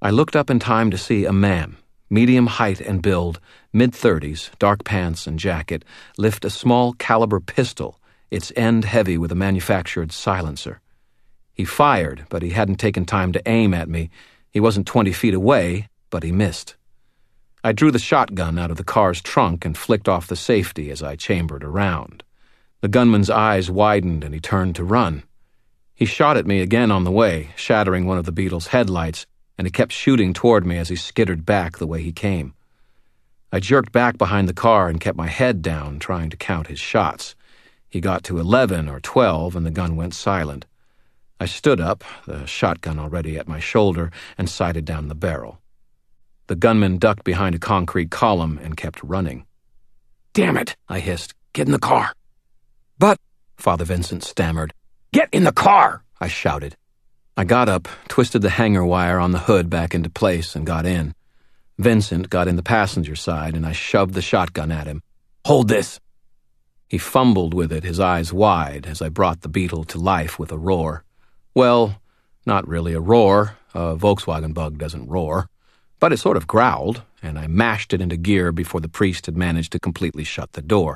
I looked up in time to see a man, medium height and build, mid-30s, dark pants and jacket, lift a small caliber pistol, its end heavy with a manufactured silencer. He fired, but he hadn't taken time to aim at me. He wasn't 20 feet away, but he missed. I drew the shotgun out of the car's trunk and flicked off the safety as I chambered around. The gunman's eyes widened and he turned to run. He shot at me again on the way, shattering one of the Beetle's headlights, and he kept shooting toward me as he skittered back the way he came. I jerked back behind the car and kept my head down, trying to count his shots. He got to 11 or 12, and the gun went silent. I stood up, the shotgun already at my shoulder, and sighted down the barrel. The gunman ducked behind a concrete column and kept running. "Damn it," I hissed. "Get in the car." "But," Father Vincent stammered. "Get in the car," I shouted. I got up, twisted the hanger wire on the hood back into place, and got in. Vincent got in the passenger side, and I shoved the shotgun at him. "Hold this." He fumbled with it, his eyes wide, as I brought the Beetle to life with a roar. Well, not really a roar. A Volkswagen Bug doesn't roar. But it sort of growled, and I mashed it into gear before the priest had managed to completely shut the door.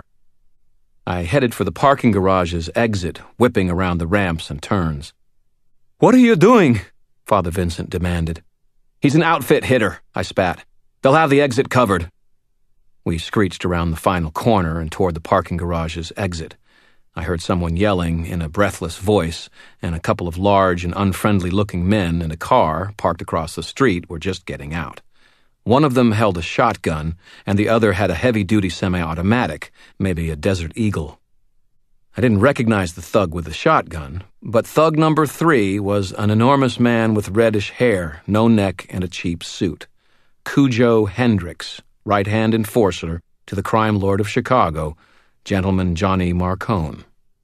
I headed for the parking garage's exit, whipping around the ramps and turns. "What are you doing?" Father Vincent demanded. "He's an outfit hitter," I spat. "They'll have the exit covered." We screeched around the final corner and toward the parking garage's exit. I heard someone yelling in a breathless voice, and a couple of large and unfriendly-looking men in a car parked across the street were just getting out. One of them held a shotgun, and the other had a heavy-duty semi-automatic, maybe a Desert Eagle. I didn't recognize the thug with the shotgun, but thug number 3 was an enormous man with reddish hair, no neck, and a cheap suit. Cujo Hendricks, right-hand enforcer to the crime lord of Chicago, Gentleman Johnny Marcone.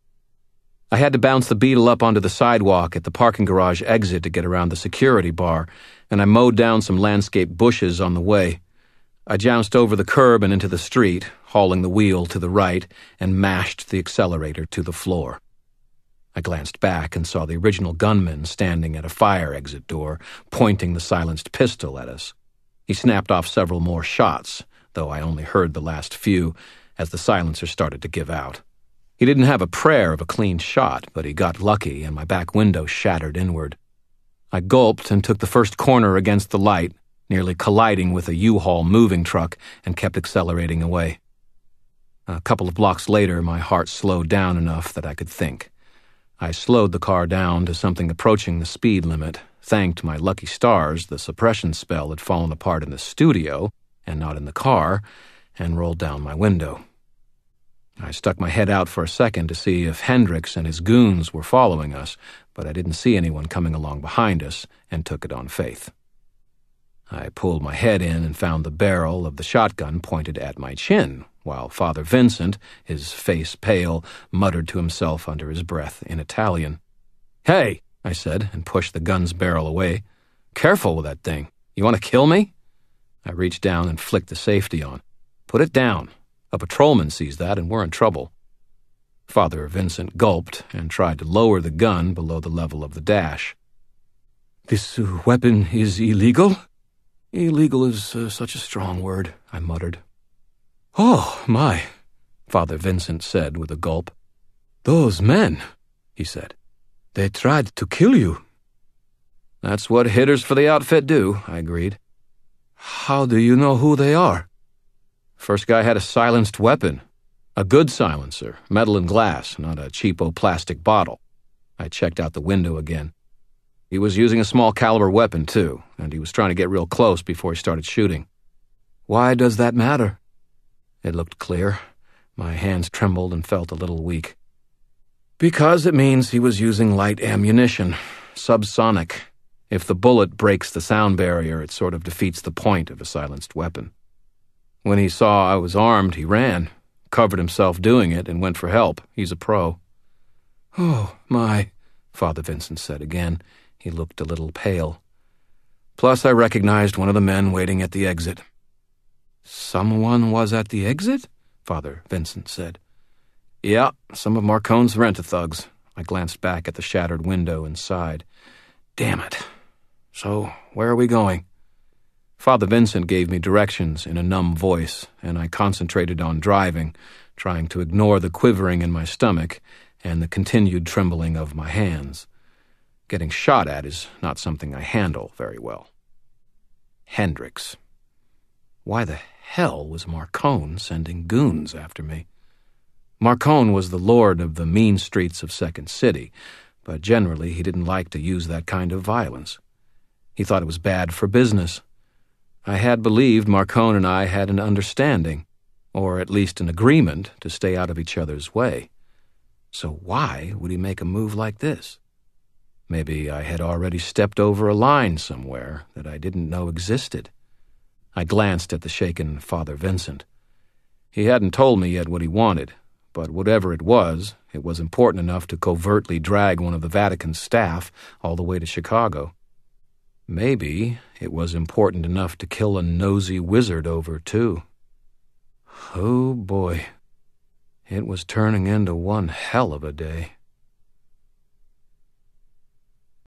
I had to bounce the Beetle up onto the sidewalk at the parking garage exit to get around the security bar, and I mowed down some landscape bushes on the way. I jounced over the curb and into the street, hauling the wheel to the right, and mashed the accelerator to the floor. I glanced back and saw the original gunman standing at a fire exit door, pointing the silenced pistol at us. He snapped off several more shots, though I only heard the last few, as the silencer started to give out. He didn't have a prayer of a clean shot, but he got lucky, and my back window shattered inward. I gulped and took the first corner against the light, nearly colliding with a U-Haul moving truck, and kept accelerating away. A couple of blocks later, my heart slowed down enough that I could think. I slowed the car down to something approaching the speed limit, thanked my lucky stars the suppression spell had fallen apart in the studio, and not in the car, and rolled down my window. I stuck my head out for a second to see if Hendricks and his goons were following us, but I didn't see anyone coming along behind us, and took it on faith. I pulled my head in and found the barrel of the shotgun pointed at my chin, while Father Vincent, his face pale, muttered to himself under his breath in Italian. "Hey," I said, and pushed the gun's barrel away. "Careful with that thing. You want to kill me?" I reached down and flicked the safety on. "Put it down. A patrolman sees that, and we're in trouble." Father Vincent gulped and tried to lower the gun below the level of the dash. "This weapon is illegal?" "Illegal is such a strong word," I muttered. "Oh, my," Father Vincent said with a gulp. "Those men," he said. "They tried to kill you." "That's what hitters for the outfit do," I agreed. "How do you know who they are?" "First guy had a silenced weapon. A good silencer, metal and glass, not a cheapo plastic bottle." I checked out the window again. He was using a small caliber weapon, too, and he was trying to get real close before he started shooting. "Why does that matter?" It looked clear. My hands trembled and felt a little weak. "Because it means he was using light ammunition, subsonic. If the bullet breaks the sound barrier, it sort of defeats the point of a silenced weapon. When he saw I was armed, he ran, covered himself doing it, and went for help. He's a pro." "Oh, my," Father Vincent said again. He looked a little pale. Plus, I recognized one of the men waiting at the exit. "Someone was at the exit?" Father Vincent said. "Yeah, some of Marcone's rent-a-thugs." I glanced back at the shattered window and sighed. "Damn it. So, where are we going?" Father Vincent gave me directions in a numb voice, and I concentrated on driving, trying to ignore the quivering in my stomach and the continued trembling of my hands. Getting shot at is not something I handle very well. Hendricks. Why the hell was Marcone sending goons after me? Marcone was the lord of the mean streets of Second City, but generally he didn't like to use that kind of violence. He thought it was bad for business. I had believed Marcone and I had an understanding, or at least an agreement to stay out of each other's way. So why would he make a move like this? Maybe I had already stepped over a line somewhere that I didn't know existed. I glanced at the shaken Father Vincent. He hadn't told me yet what he wanted, but whatever it was important enough to covertly drag one of the Vatican's staff all the way to Chicago. Maybe it was important enough to kill a nosy wizard over, too. Oh, boy. It was turning into one hell of a day.